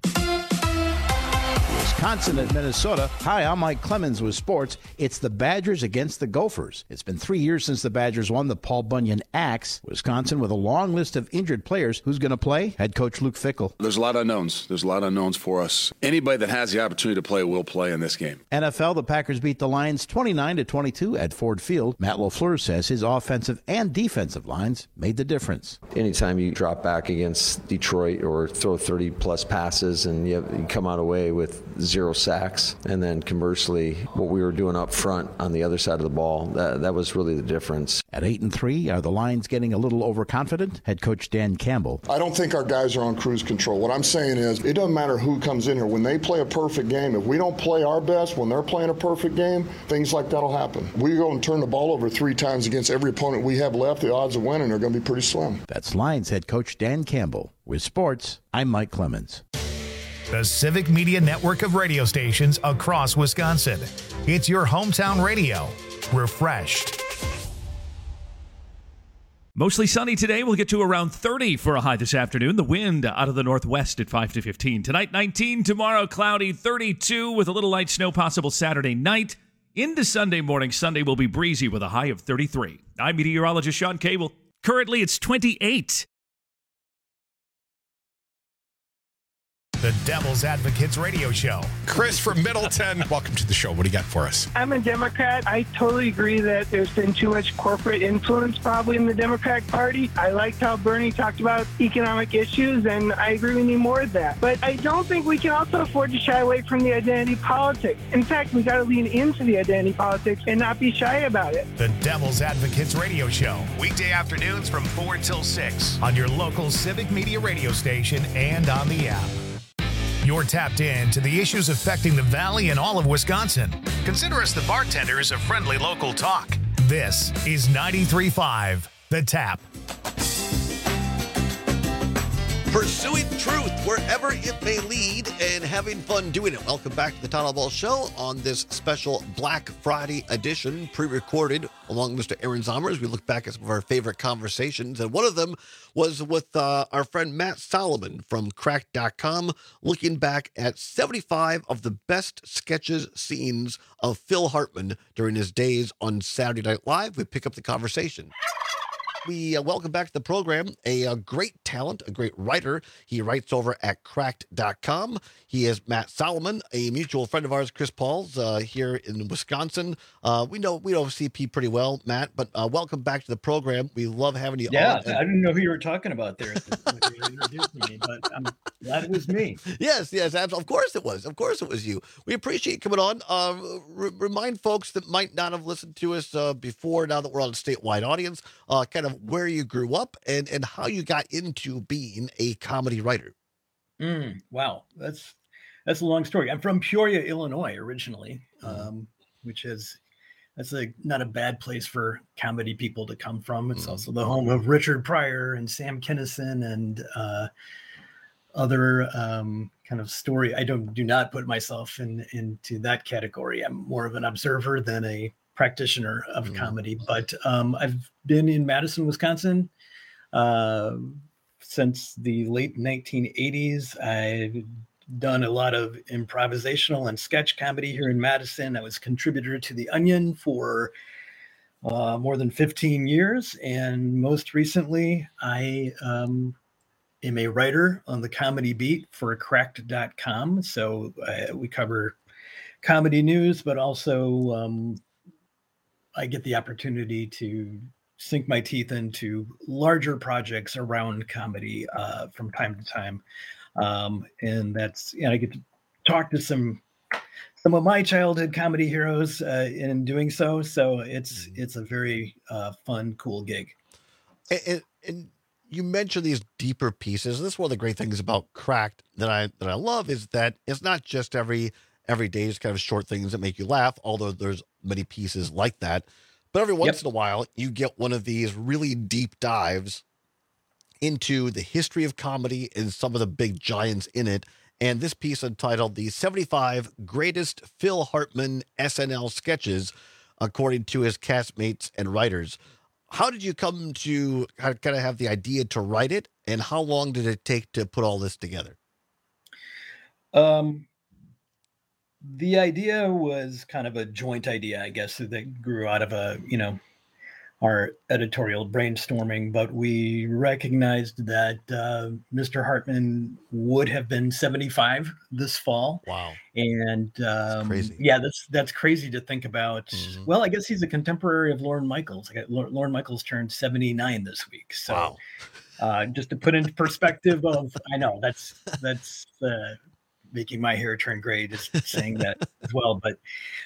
Wisconsin and Minnesota. Hi, I'm Mike Clemens with sports. It's the Badgers against the Gophers. It's been 3 years since the Badgers won the Paul Bunyan Axe. Wisconsin with a long list of injured players. Who's going to play? Head coach Luke Fickell. There's a lot of unknowns. There's a lot of unknowns for us. Anybody that has the opportunity to play will play in this game. NFL, the Packers beat the Lions 29-22 at Ford Field. Matt LaFleur says his offensive and defensive lines made the difference. Anytime you drop back against Detroit or throw 30-plus passes and you come out away with 0 sacks, and then conversely, what we were doing up front on the other side of the ball, that was really the difference. At 8-3, are the Lions getting a little overconfident? Head coach Dan Campbell. I don't think our guys are on cruise control. What I'm saying is, it doesn't matter who comes in here. When they play a perfect game, if we don't play our best, when they're playing a perfect game, things like that will happen. We go and turn the ball over 3 times against every opponent we have left, the odds of winning are going to be pretty slim. That's Lions head coach Dan Campbell. With sports, I'm Mike Clemens. The Civic Media network of radio stations across Wisconsin. It's your hometown radio. Refreshed. Mostly sunny today. We'll get to around 30 for a high this afternoon. The wind out of the northwest at 5 to 15. Tonight, 19. Tomorrow, cloudy, 32 with a little light snow possible Saturday night. Into Sunday morning. Sunday will be breezy with a high of 33. I'm meteorologist Sean Cable. Currently, it's 28. The Devil's Advocates Radio Show. Chris from Middleton, welcome to the show. What do you got for us? I'm a Democrat. I totally agree that there's been too much corporate influence probably in the Democratic Party. I liked how Bernie talked about economic issues, and I agree we need more of that. But I don't think we can also afford to shy away from the identity politics. In fact, we got to lean into the identity politics and not be shy about it. The Devil's Advocates Radio Show. Weekday afternoons from 4 till 6 on your local Civic Media radio station and on the app. You're tapped in to the issues affecting the Valley and all of Wisconsin. Consider us the bartenders of friendly local talk. This is 93.5 The Tap. Pursuing truth wherever it may lead and having fun doing it. Welcome back to the Town Hall Ball Show on this special Black Friday edition, pre-recorded along with Mr. Aaron Zomer as we look back at some of our favorite conversations. And one of them was with our friend Matt Solomon from Cracked.com, looking back at 75 of the best sketches, scenes of Phil Hartman during his days on Saturday Night Live. We pick up the conversation. We welcome back to the program a great talent, a great writer. He writes over at Cracked.com. He is Matt Solomon, a mutual friend of ours, Chris Paul's, here in Wisconsin. We know CP pretty well, Matt, but welcome back to the program. We love having you on. Yeah, I didn't know who you were talking about there when you introduced me, but I'm glad it was me. Yes, of course it was. Of course it was you. We appreciate you coming on. Remind folks that might not have listened to us before, now that we're on a statewide audience, kind of where you grew up and how you got into being a comedy writer. Wow, that's a long story. I'm from Peoria, Illinois, originally, which is not a bad place for comedy people to come from. It's also the home of Richard Pryor and Sam Kinison and other kind of story. I do not put myself into that category. I'm more of an observer than a practitioner of comedy, but I've been in Madison, Wisconsin since the late 1980s. I've done a lot of improvisational and sketch comedy here in Madison. I was a contributor to The Onion for more than 15 years. And most recently, I am a writer on the comedy beat for Cracked.com. So we cover comedy news, but also I get the opportunity to sink my teeth into larger projects around comedy from time to time. And that's, I get to talk to some of my childhood comedy heroes in doing so. So it's a very fun, cool gig. And you mentioned these deeper pieces. This is one of the great things about Cracked that I love is that it's not just every day is kind of short things that make you laugh, although there's many pieces like that. But every once in a while, you get one of these really deep dives into the history of comedy and some of the big giants in it. And this piece entitled The 75 Greatest Phil Hartman SNL Sketches, according to his castmates and writers. How did you come to kind of have the idea to write it? And how long did it take to put all this together? The idea was kind of a joint idea, I guess, that grew out of our editorial brainstorming, but we recognized that Mr. Hartman would have been 75 this fall. Wow. And that's crazy. Yeah, that's crazy to think about. Well, I guess he's a contemporary of Lorne Michaels. Lorne Michaels turned 79 this week. So just to put into perspective I know that's making my hair turn gray just saying that as well. But,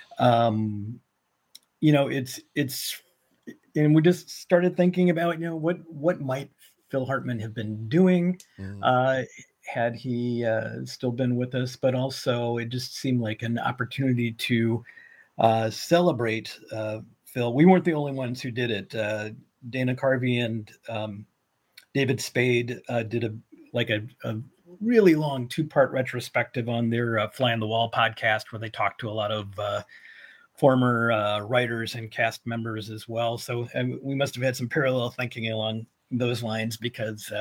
it's, and we just started thinking about, what might Phil Hartman have been doing had he still been with us, but also it just seemed like an opportunity to celebrate Phil. We weren't the only ones who did it. Dana Carvey and David Spade did a really long 2-part retrospective on their Fly on the Wall podcast, where they talked to a lot of former writers and cast members as well. So we must have had some parallel thinking along those lines, because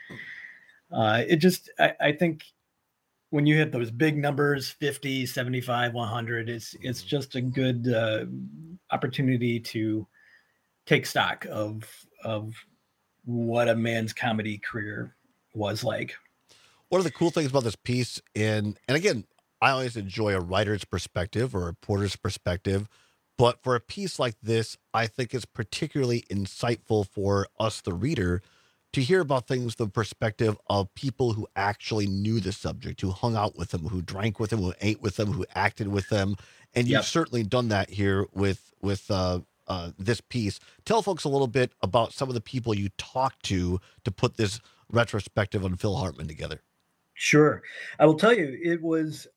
I think when you hit those big numbers, 50, 75, 100, it's just a good opportunity to take stock of what a man's comedy career was like. One of the cool things about this piece, and again, I always enjoy a writer's perspective or a reporter's perspective, but for a piece like this, I think it's particularly insightful for us, the reader, to hear about things from the perspective of people who actually knew the subject, who hung out with them, who drank with them, who ate with them, who acted with them. And you've certainly done that here with this piece. Tell folks a little bit about some of the people you talked to put this retrospective on Phil Hartman together. Sure. I will tell you, it was,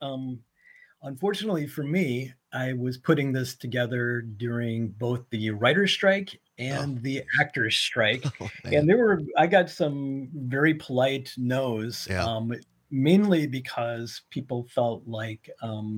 unfortunately for me, I was putting this together during both the writer's strike and the actors strike. man. And I got some very polite no's, mainly because people felt like,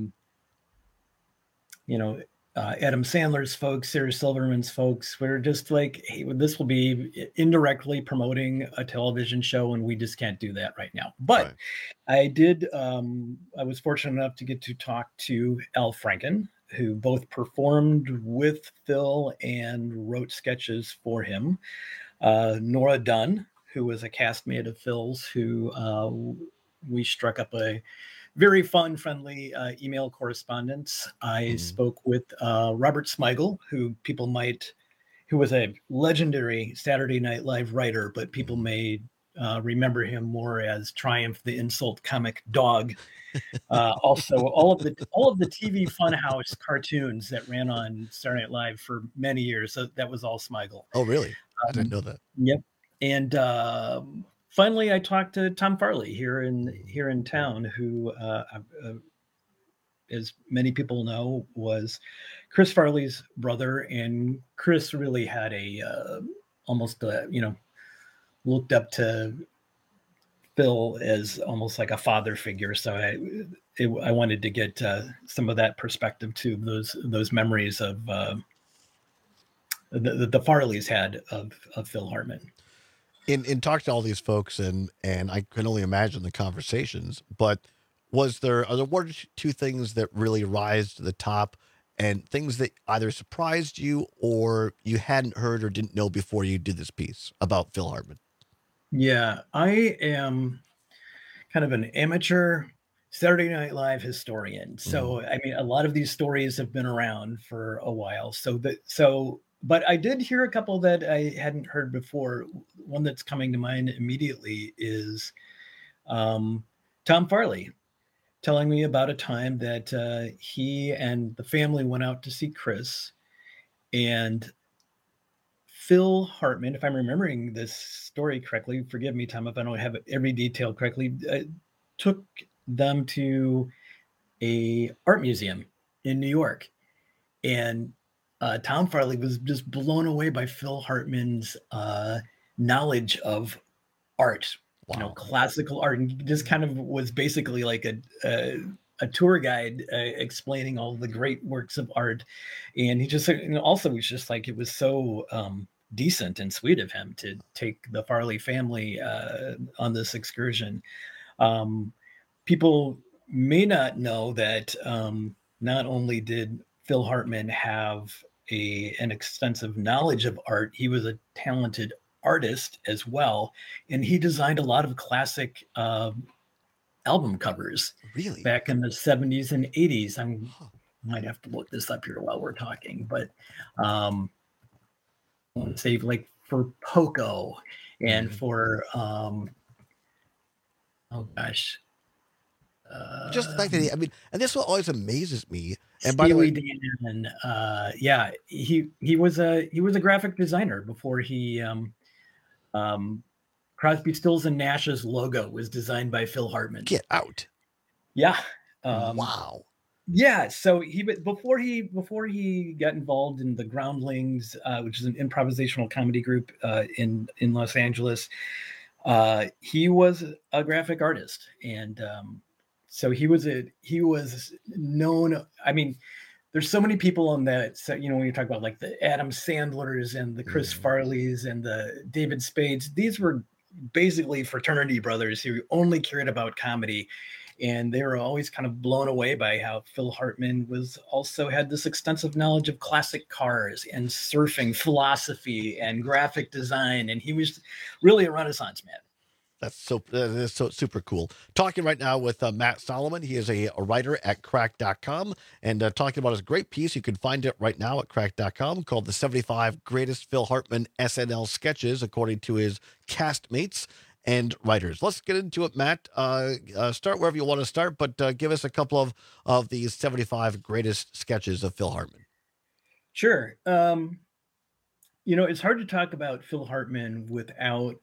Adam Sandler's folks, Sarah Silverman's folks were just like, hey, this will be indirectly promoting a television show, and we just can't do that right now. But I was fortunate enough to get to talk to Al Franken, who both performed with Phil and wrote sketches for him. Nora Dunn, who was a castmate of Phil's, who we struck up a very fun, friendly email correspondence. I spoke with Robert Smigel, who was a legendary Saturday Night Live writer, but people may remember him more as Triumph the Insult Comic Dog. Also, all of the TV Funhouse cartoons that ran on Saturday Night Live for many years. So that was all Smigel. Oh, really? I didn't know that. Yep. And finally, I talked to Tom Farley here in town, who, as many people know, was Chris Farley's brother, and Chris really had looked up to Phil as almost like a father figure. So I wanted to get some of that perspective to those memories of the Farleys had of Phil Hartman. In talking to all these folks, and I can only imagine the conversations, but are there one or two things that really rise to the top, and things that either surprised you or you hadn't heard or didn't know before you did this piece about Phil Hartman? Yeah, I am kind of an amateur Saturday Night Live historian. So, I mean, a lot of these stories have been around for a while. But I did hear a couple that I hadn't heard before. One that's coming to mind immediately is Tom Farley telling me about a time that he and the family went out to see Chris, and Phil Hartman, if I'm remembering this story correctly, forgive me, Tom, if I don't have every detail correctly, took them to a art museum in New York. And Tom Farley was just blown away by Phil Hartman's knowledge of art, classical art, and just kind of was basically like a tour guide explaining all the great works of art. And he just also was just like, it was so decent and sweet of him to take the Farley family on this excursion. People may not know that not only did Phil Hartman have an extensive knowledge of art, he was a talented artist as well, and he designed a lot of classic album covers. Really? Back in the 70s and 80s. I might have to look this up here while we're talking, but I want to say like for Poco and for just the fact that and this one always amazes me. And by the way, Dan, he was a graphic designer before he Crosby, Stills and Nash's logo was designed by Phil Hartman. Get out. Yeah. Wow. Yeah. So before he got involved in the Groundlings, which is an improvisational comedy group in Los Angeles, he was a graphic artist, and so he was known. I mean, there's so many people on that. So, when you talk about like the Adam Sandlers and the Chris Farleys and the David Spades, these were basically fraternity brothers who only cared about comedy. And they were always kind of blown away by how Phil Hartman had this extensive knowledge of classic cars and surfing philosophy and graphic design. And he was really a Renaissance man. That's so super cool. Talking right now with Matt Solomon. He is a writer at crack.com, and talking about his great piece. You can find it right now at crack.com, called The 75 Greatest Phil Hartman SNL Sketches, according to his castmates and writers. Let's get into it, Matt. Start wherever you want to start, but give us a couple of these 75 greatest sketches of Phil Hartman. Sure. It's hard to talk about Phil Hartman without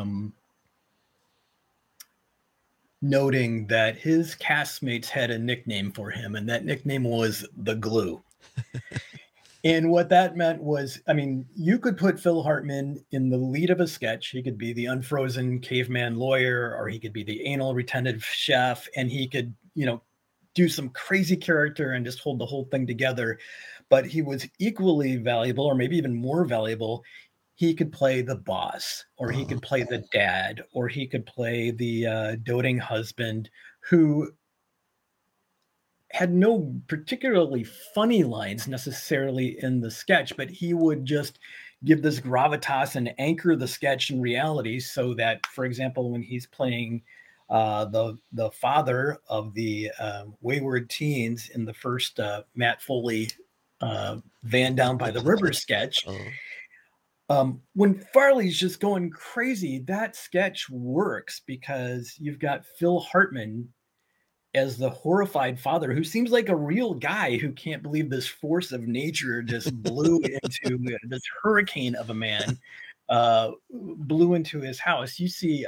noting that his castmates had a nickname for him, and that nickname was the Glue. And what that meant was, I mean, you could put Phil Hartman in the lead of a sketch. He could be the unfrozen caveman lawyer, or he could be the anal retentive chef, and he could, do some crazy character and just hold the whole thing together. But he was equally valuable, or maybe even more valuable. He could play the boss, or he could play the dad, or he could play the doting husband who had no particularly funny lines necessarily in the sketch, but he would just give this gravitas and anchor the sketch in reality, so that, for example, when he's playing the father of the wayward teens in the first Matt Foley Van Down by the River sketch, when Farley's just going crazy, that sketch works because you've got Phil Hartman as the horrified father who seems like a real guy who can't believe this force of nature just blew into this hurricane of a man, blew into his house. You see,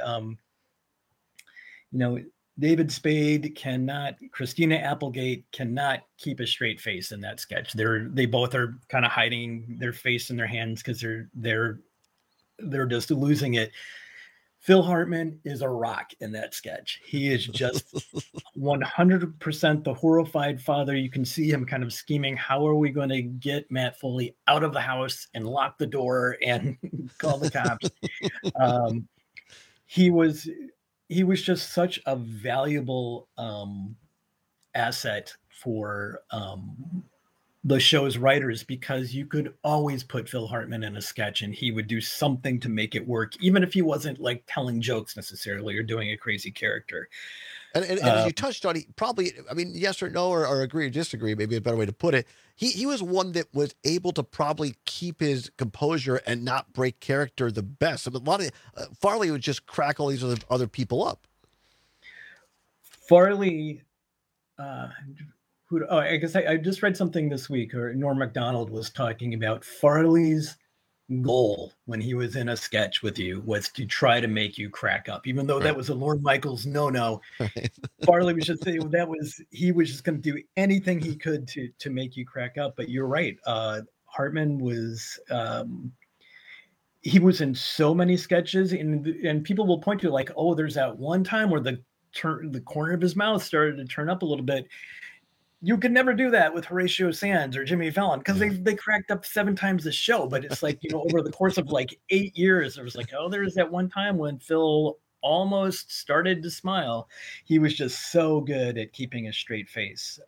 David Spade Christina Applegate cannot keep a straight face in that sketch. They both are kind of hiding their face in their hands because they're just losing it. Phil Hartman is a rock in that sketch. He is just 100% the horrified father. You can see him kind of scheming, how are we going to get Matt Foley out of the house and lock the door and call the cops? He was just such a valuable asset for the show's writers, because you could always put Phil Hartman in a sketch and he would do something to make it work, even if he wasn't like telling jokes necessarily or doing a crazy character. And as you touched on, he probably, I mean, yes or no, or agree or disagree, maybe a better way to put it. He was one that was able to probably keep his composure and not break character the best. I mean, a lot of Farley would just crack all these other people up. Farley, I guess I just read something this week, or Norm Macdonald was talking about Farley's goal when he was in a sketch with you was to try to make you crack up, even though that was a Lorne Michaels no. Right. Farley was just saying he was just going to do anything he could to make you crack up. But you're right, Hartman was he was in so many sketches, and people will point to like, oh, there's that one time where the corner of his mouth started to turn up a little bit. You could never do that with Horatio Sands or Jimmy Fallon because they cracked up 7 times the show. But it's like, over the course of like 8 years, there was like, oh, there's that one time when Phil almost started to smile. He was just so good at keeping a straight face.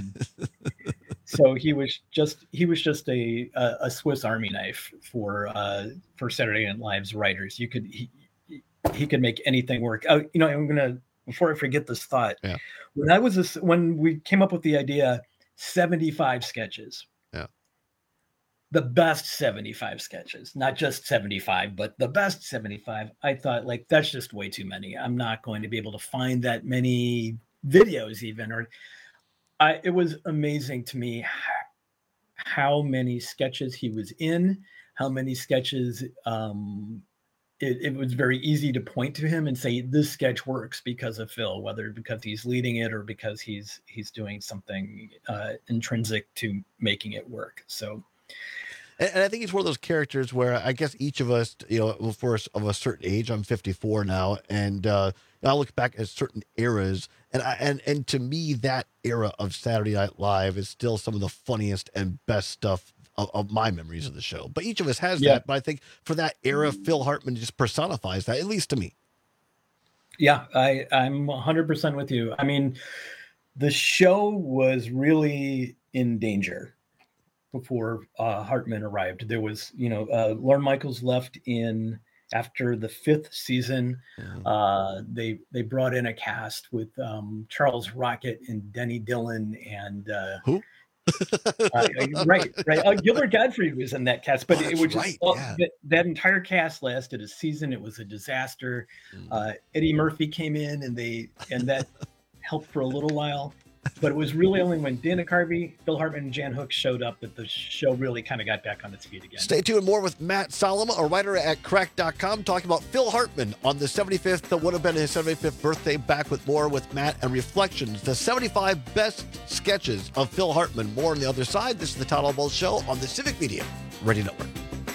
So he was just a Swiss Army knife for Saturday Night Live's writers. He could make anything work. I'm gonna, before I forget this thought, when we came up with the idea, 75 sketches. Yeah. The best 75 sketches, not just 75, but the best 75. I thought, like, that's just way too many. I'm not going to be able to find that many videos even, it was amazing to me how many sketches he was in, how many sketches, it was very easy to point to him and say, this sketch works because of Phil, whether because he's leading it or because he's doing something intrinsic to making it work. So, and I think he's one of those characters where I guess each of us, for us of a certain age, I'm 54 now, and I look back at certain eras, and to me, that era of Saturday Night Live is still some of the funniest and best stuff of my memories of the show. But each of us has that. But I think for that era, Phil Hartman just personifies that, at least to me. Yeah, I'm 100% with you. I mean, the show was really in danger before Hartman arrived. There was, Lorne Michaels left in after the 5th season. They brought in a cast with Charles Rocket and Denny Dillon and who? Right. Gilbert Gottfried was in that cast, but it was just that entire cast lasted a season. It was a disaster. Eddie Murphy came in and that helped for a little while. But it was really only when Dana Carvey, Phil Hartman, and Jan Hooks showed up that the show really kind of got back on its feet again. Stay tuned. More with Matt Solomon, a writer at Cracked.com, talking about Phil Hartman on the 75th, that would have been his 75th birthday. Back with more with Matt and Reflections, the 75 best sketches of Phil Hartman. More on the other side. This is the Todd Albaugh Show on the Civic Media Radio Network.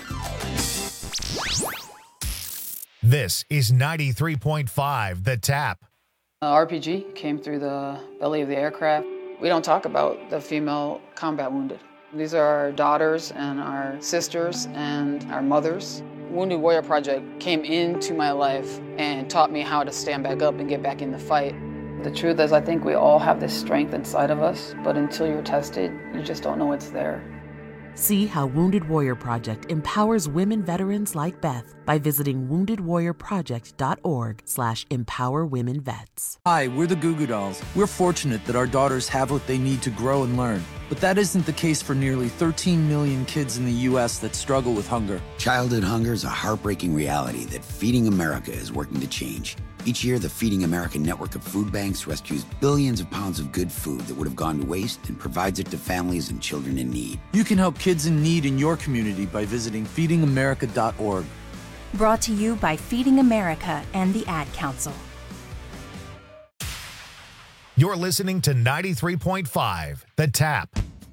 This is 93.5 The Tap. RPG came through the belly of the aircraft. We don't talk about the female combat wounded. These are our daughters and our sisters and our mothers. Wounded Warrior Project came into my life and taught me how to stand back up and get back in the fight. The truth is, I think we all have this strength inside of us, but until you're tested, you just don't know it's there. See how Wounded Warrior Project empowers women veterans like Beth by visiting woundedwarriorproject.org/empowerwomenvets. Hi, we're the Goo Goo Dolls. We're fortunate that our daughters have what they need to grow and learn. But that isn't the case for nearly 13 million kids in the U.S. that struggle with hunger. Childhood hunger is a heartbreaking reality that Feeding America is working to change. Each year, the Feeding America network of food banks rescues billions of pounds of good food that would have gone to waste and provides it to families and children in need. You can help kids in need in your community by visiting feedingamerica.org. Brought to you by Feeding America and the Ad Council. You're listening to 93.5 The Tap.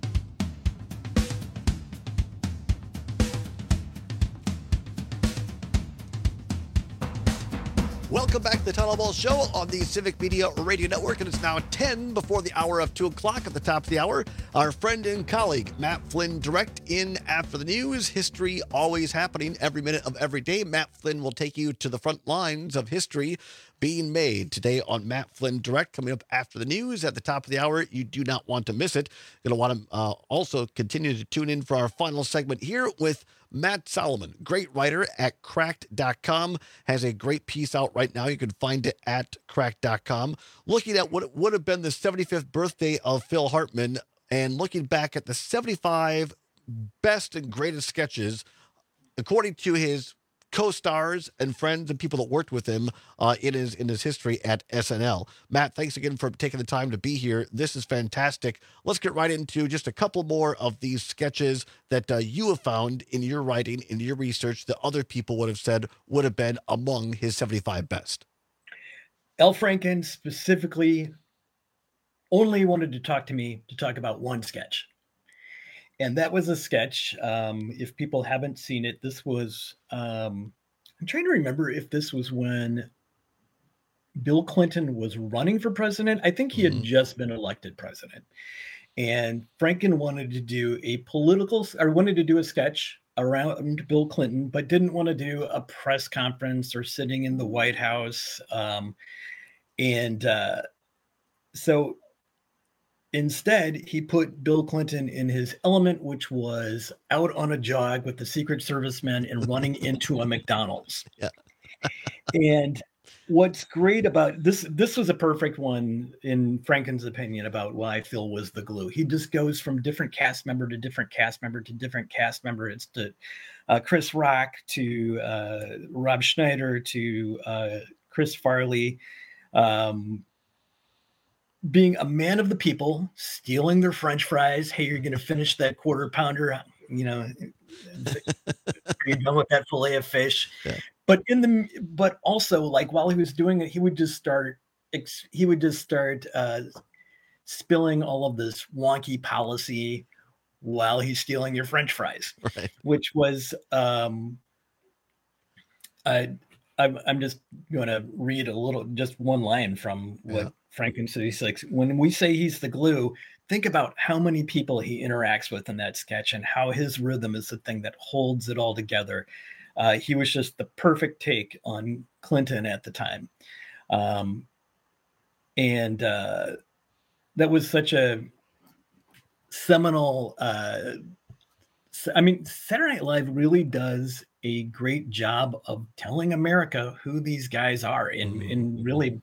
Welcome back to the Todd Albaugh Show on the Civic Media Radio Network, and it's now 10 before the hour of 2 o'clock. At the top of the hour, our friend and colleague, Matt Flynn, direct in after the news. History always happening every minute of every day. Matt Flynn will take you to the front lines of history being made today on Matt Flynn Direct, coming up after the news at the top of the hour. You do not want to miss it. You're going to want to also continue to tune in for our final segment here with Matt Solomon, great writer at Cracked.com, has a great piece out right now. You can find it at Cracked.com, looking at what would have been the 75th birthday of Phil Hartman and looking back at the 75 best and greatest sketches, according to his co-stars and friends and people that worked with him in his history at SNL. Matt, thanks again for taking the time to be here. This is fantastic. Let's get right into just a couple more of these sketches that you have found in your writing, in your research, that other people would have said would have been among his 75 best. Al Franken specifically only wanted to talk to me to talk about one sketch. And that was a sketch. If people haven't seen it, this was, I'm trying to remember if this was when Bill Clinton was running for president. I think he had just been elected president. And Franken wanted to do wanted to do a sketch around Bill Clinton, but didn't want to do a press conference or sitting in the White House. So instead, he put Bill Clinton in his element, which was out on a jog with the Secret Service men and running into a McDonald's. Yeah. And what's great about this was a perfect one, in Franken's opinion, about why Phil was the glue. He just goes from different cast member to different cast member to different cast member. It's to Chris Rock to Rob Schneider to Chris Farley. Being a man of the people, stealing their French fries. Hey, you're going to finish that quarter pounder. You know, you're done with that fillet of fish. Yeah. But also, like, while he was doing it, he would just start spilling all of this wonky policy while he's stealing your French fries, right. Which was I'm just going to read just one line from what Franken said. He's like, when we say he's the glue, think about how many people he interacts with in that sketch and how his rhythm is the thing that holds it all together. He was just the perfect take on Clinton at the time. That was such a seminal, Saturday Night Live really does a great job of telling America who these guys are in really,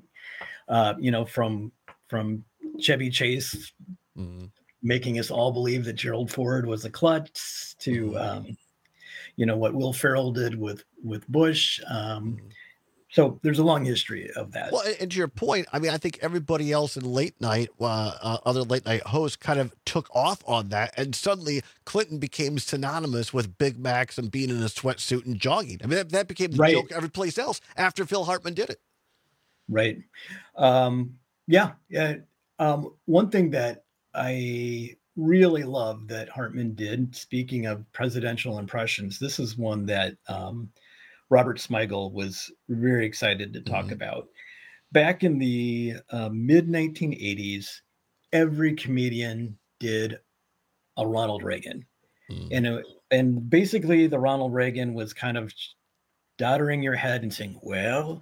from Chevy Chase making us all believe that Gerald Ford was a klutz to, what Will Ferrell did with Bush. So there's a long history of that. Well, and to your point, I mean, I think everybody else in late night, other late night hosts kind of took off on that. And suddenly Clinton became synonymous with Big Macs and being in a sweatsuit and jogging. I mean, that became the joke every place else after Phil Hartman did it. Right. Yeah. One thing that I really love that Hartman did, speaking of presidential impressions, this is one that Robert Smigel was very excited to talk about. Back in the mid-1980s, every comedian did a Ronald Reagan. And basically the Ronald Reagan was kind of doddering your head and saying, well,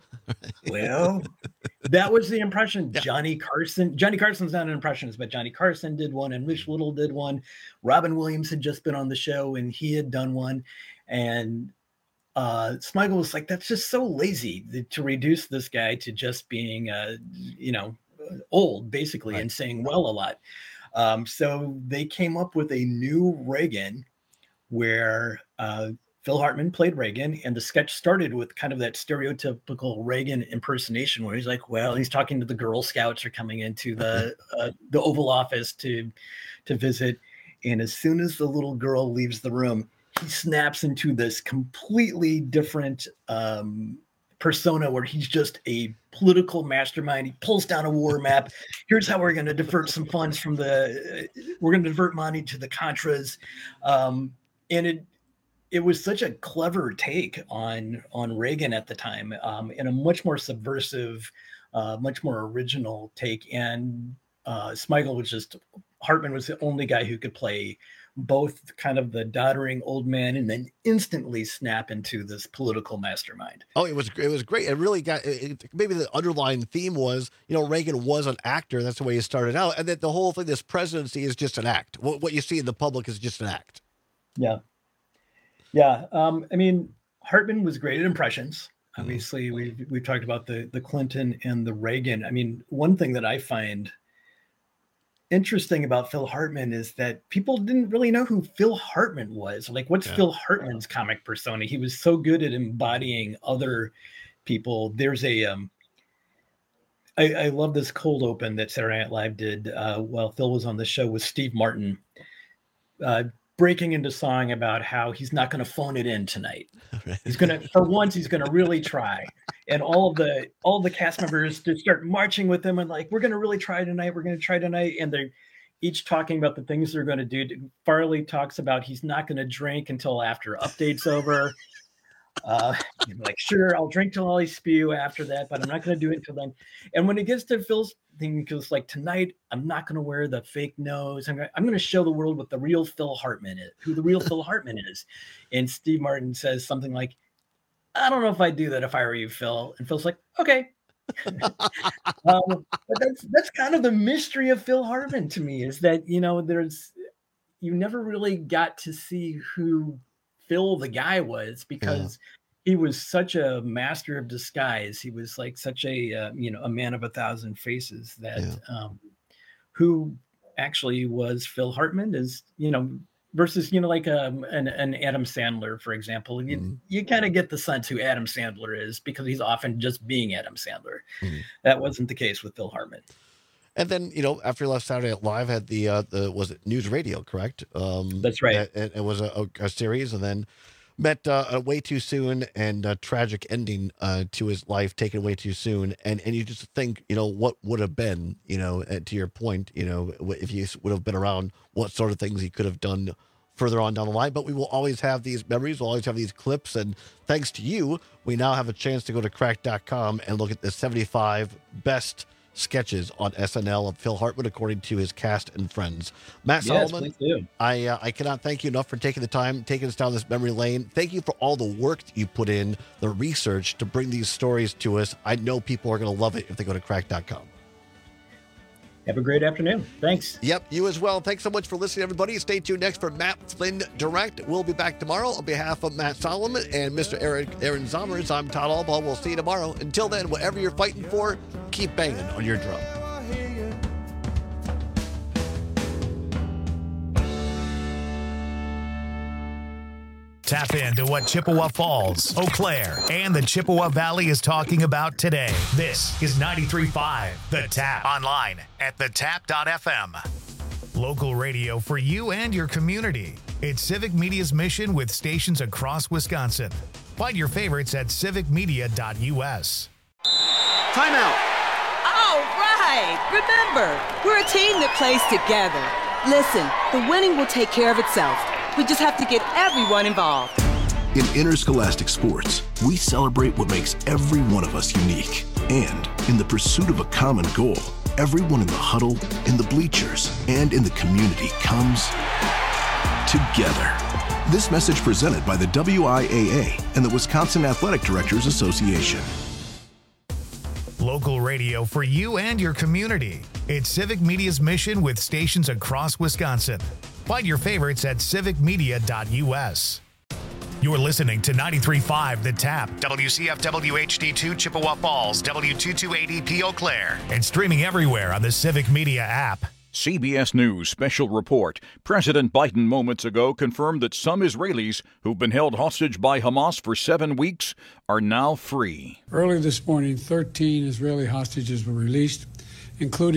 that was the impression. Yeah. Johnny Carson's not an impressionist, but Johnny Carson did one and Rich Little did one. Robin Williams had just been on the show and he had done one. And Smigel was like, that's just so lazy to reduce this guy to just being, old basically, and saying well a lot. So they came up with a new Reagan where Phil Hartman played Reagan, and the sketch started with kind of that stereotypical Reagan impersonation where he's like, well, he's talking to the Girl Scouts are coming into the Oval Office to visit. And as soon as the little girl leaves the room, he snaps into this completely different persona where he's just a political mastermind. He pulls down a war map. Here's how we're going to divert some funds from we're going to divert money to the Contras. And it was such a clever take on Reagan at the time, and a much more subversive, much more original take. And Hartman was the only guy who could play both kind of the doddering old man and then instantly snap into this political mastermind. Oh, it was great. It really got maybe the underlying theme was, Reagan was an actor. That's the way he started out. And that the whole thing, this presidency is just an act. What you see in the public is just an act. Yeah. Yeah. I mean, Hartman was great at impressions. Obviously, we've talked about the Clinton and the Reagan. I mean, one thing that I find interesting about Phil Hartman is that people didn't really know who Phil Hartman was. Like, what's Phil Hartman's comic persona? He was so good at embodying other people. There's I love this cold open that Saturday Night Live did while Phil was on the show with Steve Martin, breaking into song about how he's not going to phone it in tonight. He's going to, for once, he's going to really try. And all the cast members just start marching with him and like, we're going to really try tonight. We're going to try tonight. And they're each talking about the things they're going to do. Farley talks about he's not going to drink until after update's over. Like, sure, I'll drink till I spew after that, but I'm not going to do it until then. And when it gets to Phil's thing, he goes like, tonight, I'm not going to wear the fake nose. I'm going to show the world what the real Phil Hartman is, who the real Phil Hartman is. And Steve Martin says something like, I don't know if I'd do that if I were you, Phil. And Phil's like, okay. But that's kind of the mystery of Phil Hartman to me, is that, you never really got to see who Phil the guy was, because he was such a master of disguise. He was like such a man of 1,000 faces that who actually was Phil Hartman is, versus, like an Adam Sandler, for example. You kind of get the sense who Adam Sandler is because he's often just being Adam Sandler. That wasn't the case with Phil Hartman. And then, after he left Saturday Night Live, had the was it News Radio, correct? That's right. It was a series, and then met way too soon, and a tragic ending to his life, taken way too soon. And you just think, what would have been, to your point, if he would have been around, what sort of things he could have done further on down the line. But we will always have these memories. We'll always have these clips. And thanks to you, we now have a chance to go to cracked.com and look at the 75 best sketches on SNL of Phil Hartman, according to his cast and friends. Matt Solomon, I cannot thank you enough for taking the time, taking us down this memory lane. Thank you for all the work that you put in, the research to bring these stories to us. I know people are going to love it if they go to cracked.com. Have a great afternoon. Thanks. Yep, you as well. Thanks so much for listening, everybody. Stay tuned next for Matt Flynn Direct. We'll be back tomorrow. On behalf of Matt Solomon and Mr. Aaron Zommers, I'm Todd Albaugh. We'll see you tomorrow. Until then, whatever you're fighting for, keep banging on your drum. Tap into what Chippewa Falls, Eau Claire, and the Chippewa Valley is talking about today. This is 93.5 The Tap. Online at thetap.fm. Local radio for you and your community. It's Civic Media's mission with stations across Wisconsin. Find your favorites at civicmedia.us. Timeout. All right. Remember, we're a team that plays together. Listen, the winning will take care of itself. We just have to get everyone involved. In interscholastic sports, we celebrate what makes every one of us unique. And in the pursuit of a common goal, everyone in the huddle, in the bleachers, and in the community comes together. This message presented by the WIAA and the Wisconsin Athletic Directors Association. Local radio for you and your community. It's Civic Media's mission with stations across Wisconsin. Find your favorites at civicmedia.us. You're listening to 93.5 The Tap, WCFW HD2 Chippewa Falls, W228EP Eau Claire, and streaming everywhere on the Civic Media app. CBS News special report. President Biden moments ago confirmed that some Israelis who've been held hostage by Hamas for 7 weeks are now free. Early this morning, 13 Israeli hostages were released, including